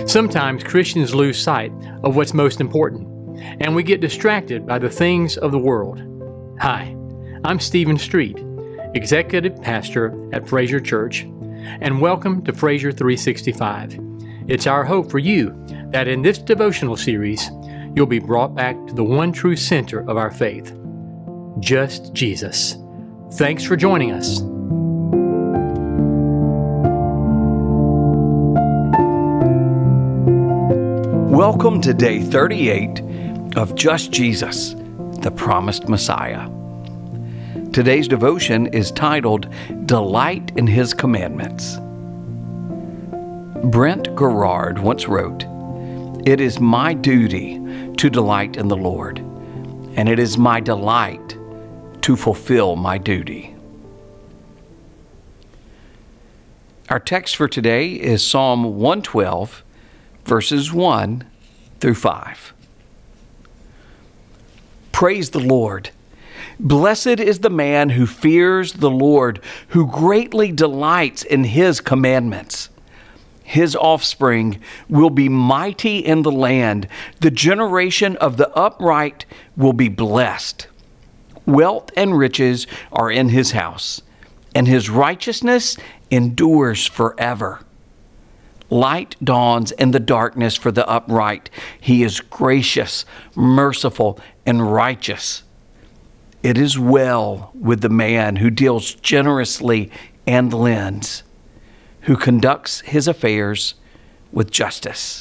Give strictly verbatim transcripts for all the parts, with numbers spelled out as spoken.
Sometimes Christians lose sight of what's most important, and we get distracted by the things of the world. Hi, I'm Stephen Street, Executive Pastor at Fraser Church, and welcome to Fraser three sixty-five. It's our hope for you that in this devotional series, you'll be brought back to the one true center of our faith, just Jesus. Thanks for joining us. Welcome to day thirty-eight of Just Jesus, the Promised Messiah. Today's devotion is titled, Delight in His Commandments. Brent Gerard once wrote, "It is my duty to delight in the Lord, and it is my delight to fulfill my duty." Our text for today is Psalm one twelve, verses one through five. Praise the Lord. Blessed is the man who fears the Lord, who greatly delights in His commandments. His offspring will be mighty in the land. The generation of the upright will be blessed. Wealth and riches are in His house, and His righteousness endures forever. Light dawns in the darkness for the upright. He is gracious, merciful, and righteous. It is well with the man who deals generously and lends, who conducts his affairs with justice.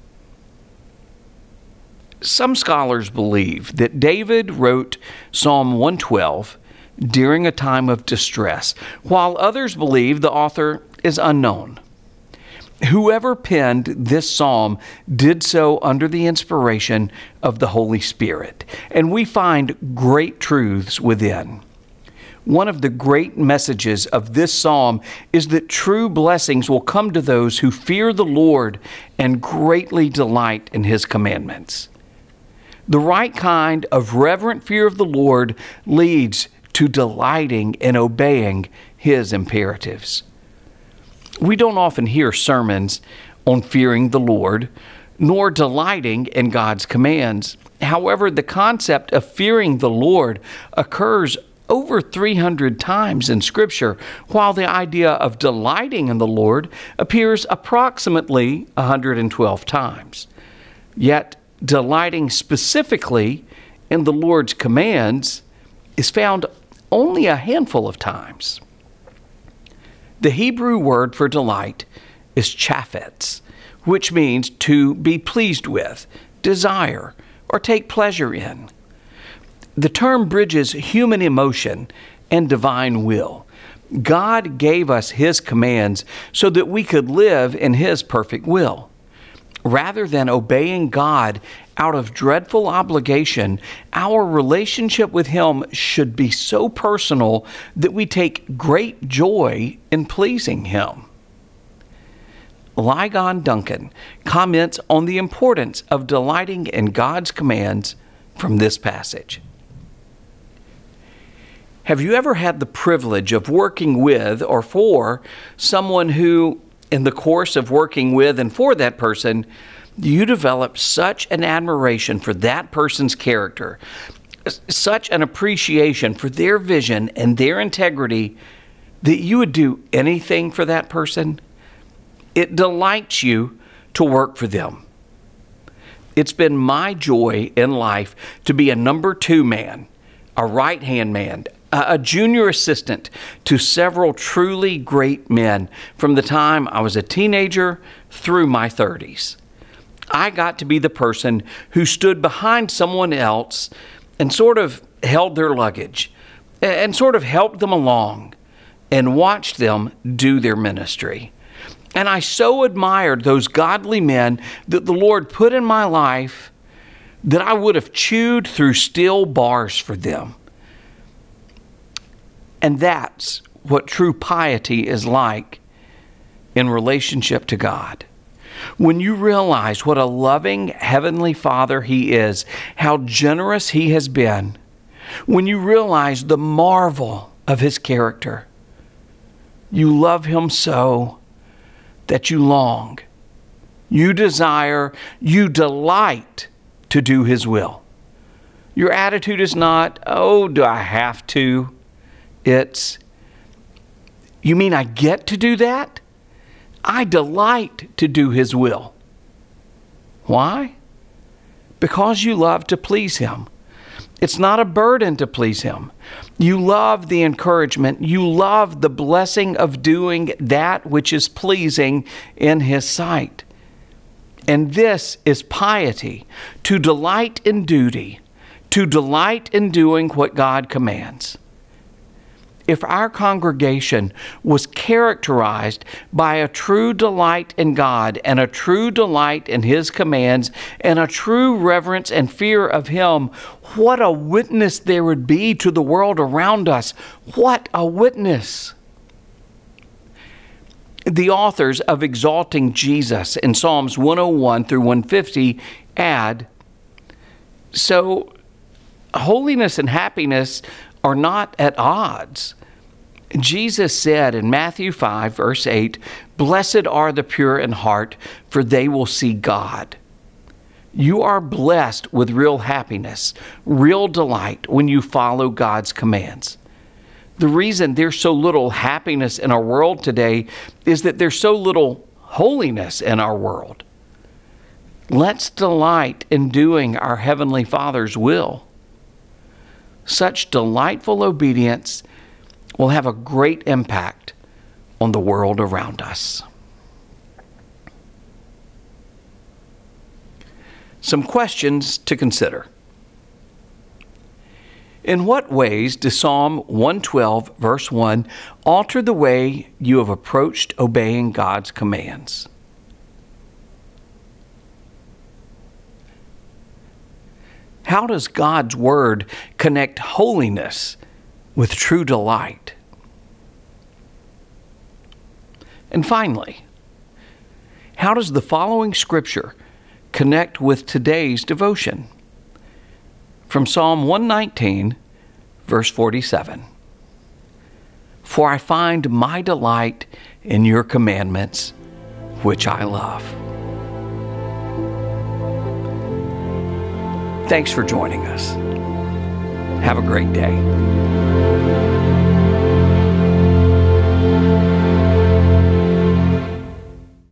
Some scholars believe that David wrote Psalm one twelve during a time of distress, while others believe the author is unknown. Whoever penned this psalm did so under the inspiration of the Holy Spirit, and we find great truths within. One of the great messages of this psalm is that true blessings will come to those who fear the Lord and greatly delight in His commandments. The right kind of reverent fear of the Lord leads to delighting and obeying His imperatives. We don't often hear sermons on fearing the Lord, nor delighting in God's commands. However, the concept of fearing the Lord occurs over three hundred times in Scripture, while the idea of delighting in the Lord appears approximately one hundred twelve times. Yet, delighting specifically in the Lord's commands is found only a handful of times. The Hebrew word for delight is chafetz, which means to be pleased with, desire, or take pleasure in. The term bridges human emotion and divine will. God gave us His commands so that we could live in His perfect will. Rather than obeying God out of dreadful obligation, our relationship with Him should be so personal that we take great joy in pleasing Him. Ligon Duncan comments on the importance of delighting in God's commands from this passage. Have you ever had the privilege of working with or for someone who, in the course of working with and for that person, you develop such an admiration for that person's character, such an appreciation for their vision and their integrity that you would do anything for that person? It delights you to work for them. It's been my joy in life to be a number two man, a right-hand man, a junior assistant to several truly great men from the time I was a teenager through my thirties. I got to be the person who stood behind someone else and sort of held their luggage and sort of helped them along and watched them do their ministry. And I so admired those godly men that the Lord put in my life that I would have chewed through steel bars for them. And that's what true piety is like in relationship to God. When you realize what a loving Heavenly Father He is, how generous He has been, when you realize the marvel of His character, you love Him so that you long You desire, you delight to do His will. Your attitude is not, oh, do I have to? It's, you mean I get to do that? I delight to do His will. Why? Because you love to please Him. It's not a burden to please Him. You love the encouragement. You love the blessing of doing that which is pleasing in His sight. And this is piety, to delight in duty, to delight in doing what God commands. If our congregation was characterized by a true delight in God and a true delight in His commands and a true reverence and fear of Him, what a witness there would be to the world around us. What a witness! The authors of Exalting Jesus in Psalms one oh one through one fifty add, so holiness and happiness are not at odds. Jesus said in Matthew five, verse eight, "Blessed are the pure in heart, for they will see God." You are blessed with real happiness, real delight when you follow God's commands. The reason there's so little happiness in our world today is that there's so little holiness in our world. Let's delight in doing our Heavenly Father's will. Such delightful obedience will have a great impact on the world around us. Some questions to consider. In what ways does Psalm one twelve, verse one, alter the way you have approached obeying God's commands? How does God's Word connect holiness with true delight? And finally, how does the following scripture connect with today's devotion? From Psalm one nineteen, verse forty-seven. "For I find my delight in your commandments, which I love." Thanks for joining us. Have a great day.